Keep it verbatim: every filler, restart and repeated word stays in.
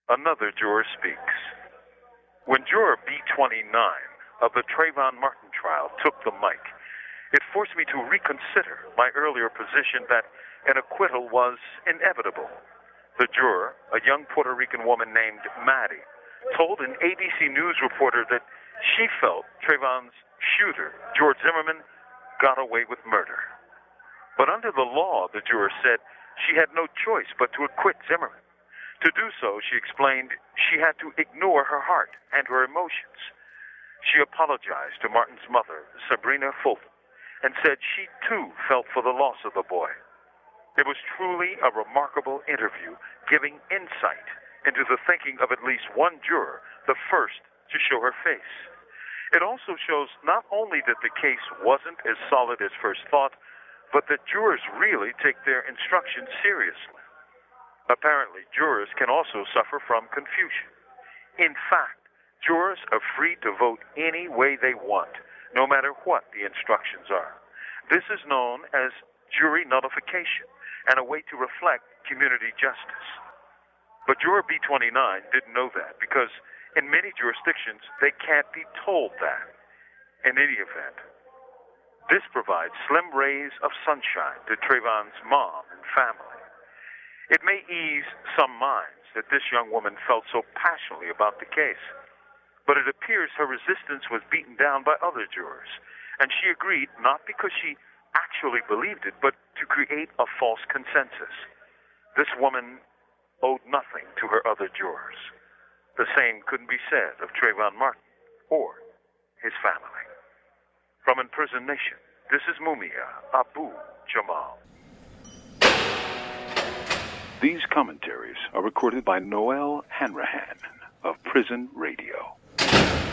Another juror speaks. When juror B twenty-nine of the Trayvon Martin trial took the mic, it forced me to reconsider my earlier position that an acquittal was inevitable. The juror, a young Puerto Rican woman named Maddie, told an A B C News reporter that she felt Trayvon's shooter, George Zimmerman, got away with murder. But under the law, the juror said, she had no choice but to acquit Zimmerman. To do so, she explained, she had to ignore her heart and her emotions. She apologized to Martin's mother, Sabrina Fulton, and said she too felt for the loss of the boy. It was truly a remarkable interview, giving insight into the thinking of at least one juror, the first to show her face. It also shows not only that the case wasn't as solid as first thought, but that jurors really take their instructions seriously. Apparently, jurors can also suffer from confusion. In fact, jurors are free to vote any way they want, no matter what the instructions are. This is known as jury nullification and a way to reflect community justice. But juror B twenty-nine didn't know that because in many jurisdictions, they can't be told that. In any event, this provides slim rays of sunshine to Trayvon's mom and family. It may ease some minds that this young woman felt so passionately about the case, but it appears her resistance was beaten down by other jurors, and she agreed not because she actually believed it, but to create a false consensus. This woman owed nothing to her other jurors. The same couldn't be said of Trayvon Martin or his family. From Imprisoned Nation, this is Mumia Abu Jamal. These commentaries are recorded by Noel Hanrahan of Prison Radio.